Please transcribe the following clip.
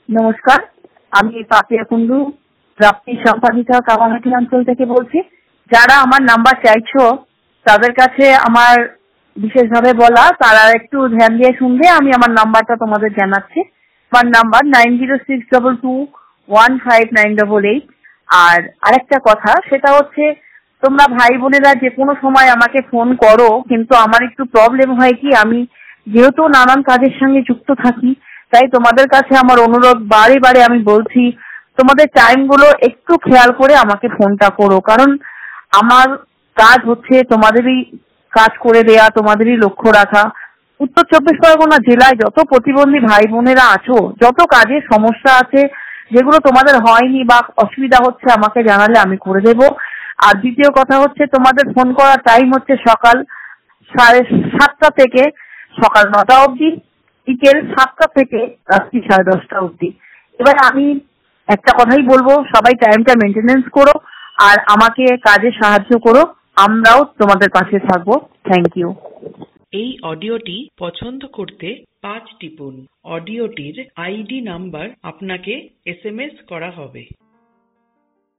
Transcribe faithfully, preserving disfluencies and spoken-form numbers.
নমস্কার, আমি পাপিয়াকুন্ডু প্রাপ্তি সম্পাদিকা কামারহাটি অঞ্চল থেকে বলছি। যারা আমার নাম্বার চাইছো তাদের কাছে আমার বিশেষভাবে বলা, তারা একটু ধ্যান দিয়ে শুনবে। আমি আমার নাম্বারটা তোমাদের জানাচ্ছি। আমার number nine zero six double two one five nine double eight. আর আরেকটা কথা, সেটা হচ্ছে তোমরা ভাই বোনেরা যে কোনো সময় আমাকে ফোন করো, কিন্তু আমার একটু প্রবলেম হয় কি, আমি যেহেতু নানান কাজের সঙ্গে যুক্ত থাকি, তাই তোমাদের কাছে আমার অনুরোধ, বারে বারে আমি বলছি, তোমাদের টাইমগুলো একটু খেয়াল করে আমাকে ফোনটা করো। কারণ আমার কাজ হচ্ছে তোমাদেরই কাজ করে দেয়া, তোমাদেরই লক্ষ্য রাখা। উত্তর চব্বিশ পরগনা জেলায় যত প্রতিবন্ধী ভাই বোনেরা আছো, যত কাজের সমস্যা আছে, যেগুলো তোমাদের হয়নি বা অসুবিধা হচ্ছে, আমাকে জানালে আমি করে দেব। আর দ্বিতীয় কথা হচ্ছে, তোমাদের ফোন করার টাইম হচ্ছে সকাল সাড়ে সাতটা থেকে সকাল নটা অবধি, বিকেল সাতটা থেকে রাত্রি সাড়ে দশটা অবধি। এবার আমি একটা কথাই বলবো, সবাই টাইমটা মেনটেনেন্স করো আর আমাকে কাজে সাহায্য করো। আমরাও তোমাদের পাশে থাকবো। Thank you. এই অডিওটি পছন্দ করতে পাঁচ টিপুন। অডিওটির আইডি নাম্বার আপনাকে এস এম এস করা হবে।